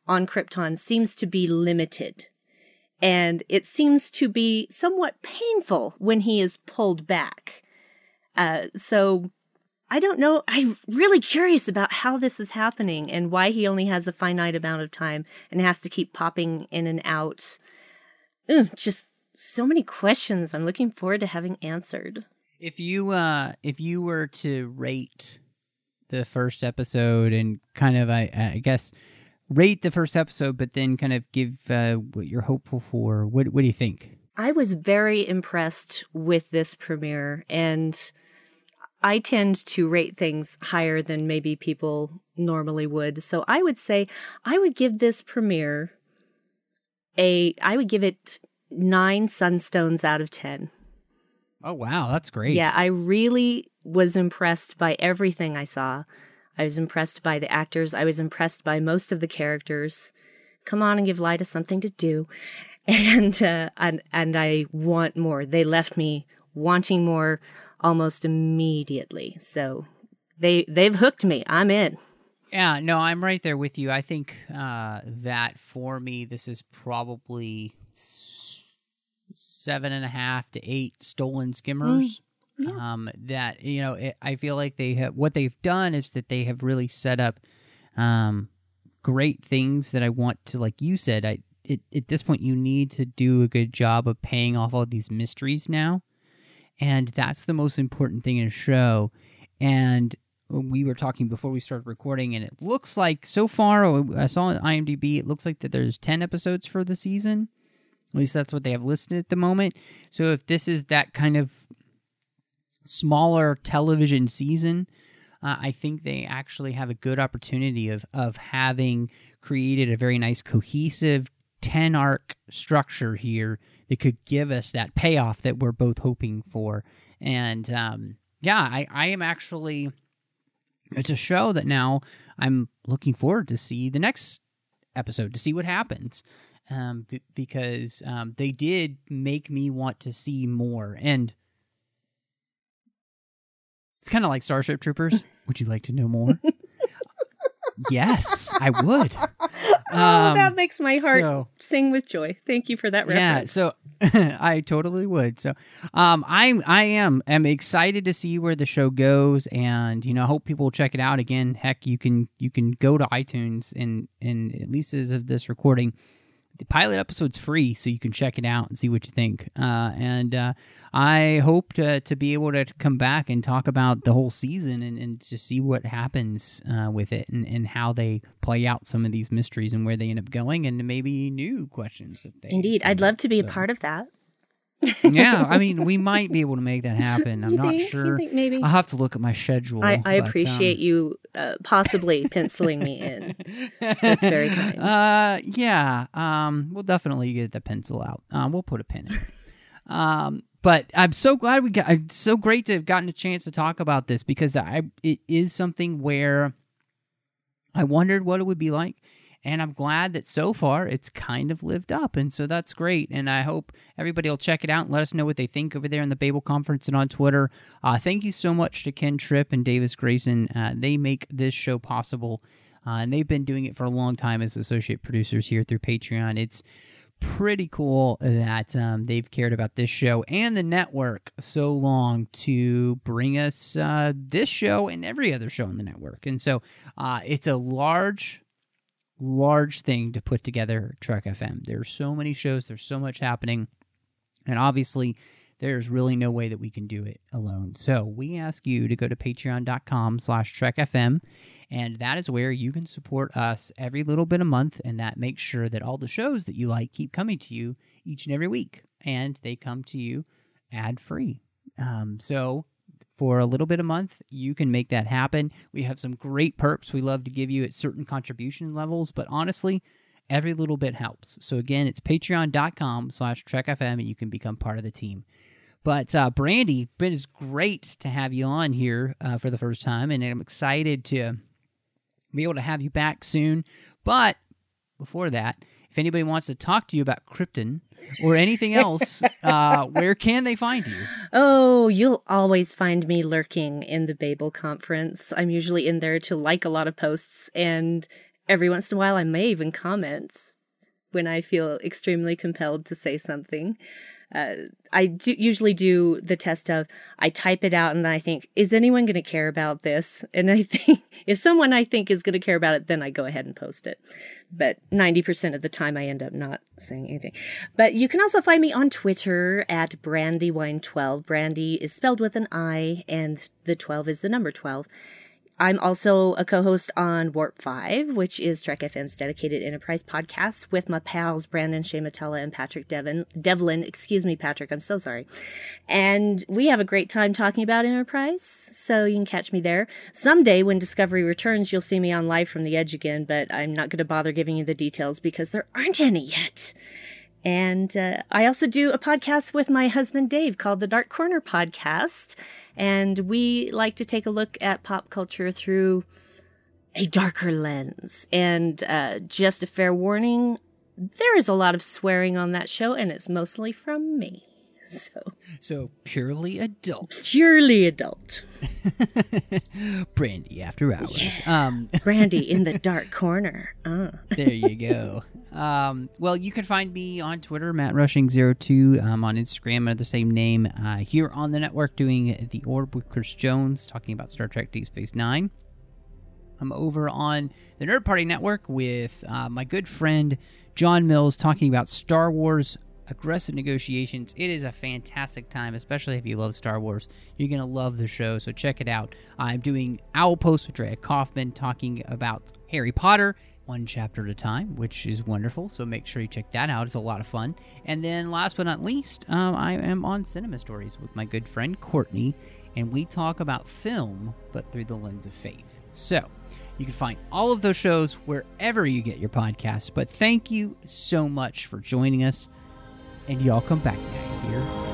on Krypton seems to be limited. And it seems to be somewhat painful when he is pulled back. So I don't know. I'm really curious about how this is happening and why he only has a finite amount of time and has to keep popping in and out. Just so many questions I'm looking forward to having answered. If you were to rate the first episode and kind of, I guess, rate the first episode, but then kind of give what you're hopeful for, what do you think? I was very impressed with this premiere, and I tend to rate things higher than maybe people normally would. So I would say I would give this premiere I would give it 9 Sunstones out of 10. Oh, wow. That's great. Yeah, I really was impressed by everything I saw. I was impressed by the actors. I was impressed by most of the characters. Come on and give Lyta something to do. And I want more. They left me wanting more almost immediately. So they've hooked me. I'm in. Yeah, no, I'm right there with you. I think that for me, this is probably 7.5 to 8 stolen skimmers. Yeah. That, you know, I feel like what they've done is that they have really set up great things that I want to, like you said, at this point you need to do a good job of paying off all these mysteries now. And that's the most important thing in a show. And we were talking before we started recording, and it looks like so far, I saw on IMDb, it looks like that there's 10 episodes for the season. At least that's what they have listed at the moment. So if this is that kind of smaller television season, I think they actually have a good opportunity of having created a very nice cohesive 10-arc structure here that could give us that payoff that we're both hoping for. And I am actually, it's a show that now I'm looking forward to see the next episode, to see what happens. Because they did make me want to see more. And it's kind of like Starship Troopers. Would you like to know more? Yes, I would. That makes my heart sing with joy. Thank you for that reference. Yeah, so I totally would. So I'm excited to see where the show goes, and I hope people will check it out. Again, heck, you can go to iTunes and at least as of this recording, the pilot episode's free, so you can check it out and see what you think. And I hope to be able to come back and talk about the whole season and just see what happens with it and how they play out some of these mysteries and where they end up going, and maybe new questions. Indeed, I'd love to be a part of that. Yeah, I mean, we might be able to make that happen. I'm not sure. You think maybe? I'll have to look at my schedule. I appreciate you possibly penciling me in. That's very kind. Yeah. We'll definitely get the pencil out. We'll put a pen in. But I'm so glad it's so great to have gotten a chance to talk about this, because it is something where I wondered what it would be like. And I'm glad that so far it's kind of lived up, and so that's great. And I hope everybody will check it out and let us know what they think over there in the Babel Conference and on Twitter. Thank you so much to Ken Tripp and Davis Grayson. They make this show possible, and they've been doing it for a long time as associate producers here through Patreon. It's pretty cool that they've cared about this show and the network so long to bring us this show and every other show on the network. And so it's a large thing to put together Trek FM. There's so many shows, there's so much happening, and obviously there's really no way that we can do it alone. So we ask you to go to patreon.com/TrekFM, and that is where you can support us every little bit a month, and that makes sure that all the shows that you like keep coming to you each and every week, and they come to you ad-free. So for a little bit a month, you can make that happen. We have some great perks we love to give you at certain contribution levels, but honestly, every little bit helps. So again, it's patreon.com/TrekFM, and you can become part of the team. But Brandy, it is great to have you on here for the first time, and I'm excited to be able to have you back soon. But before that, if anybody wants to talk to you about Krypton or anything else, where can they find you? Oh, you'll always find me lurking in the Babel Conference. I'm usually in there to like a lot of posts and every once in a while, I may even comment when I feel extremely compelled to say something. Usually do the test of, I type it out and then I think, is anyone going to care about this? And I think, if someone I think is going to care about it, then I go ahead and post it. But 90% of the time I end up not saying anything. But you can also find me on Twitter at Brandywine12. Brandy is spelled with an I and the 12 is the number 12. I'm also a co-host on Warp 5, which is Trek FM's dedicated enterprise podcast with my pals Brandon Shamatella and Patrick Devlin. Excuse me, Patrick, I'm so sorry. And we have a great time talking about Enterprise, so you can catch me there. Someday when Discovery returns, you'll see me on Live from the Edge again, but I'm not going to bother giving you the details because there aren't any yet. And I also do a podcast with my husband Dave called the Dark Corner Podcast. And we like to take a look at pop culture through a darker lens. And just a fair warning, there is a lot of swearing on that show, and it's mostly from me. So purely adult. Purely adult. Brandy after hours. Yeah. Brandy in the dark corner. There you go. Well, you can find me on Twitter, MattRushing02. I'm on Instagram under the same name. Here on the network doing The Orb with Chris Jones, talking about Star Trek Deep Space Nine. I'm over on the Nerd Party Network with my good friend John Mills talking about Star Wars Aggressive Negotiations. It is a fantastic time, especially if you love Star Wars. You're going to love the show, so check it out. I'm doing Owl Post with Drea Kaufman talking about Harry Potter, one chapter at a time, which is wonderful, so make sure you check that out. It's a lot of fun. And then last but not least, I am on Cinema Stories with my good friend Courtney, and we talk about film, but through the lens of faith. So you can find all of those shows wherever you get your podcasts, but thank you so much for joining us. And y'all come back now here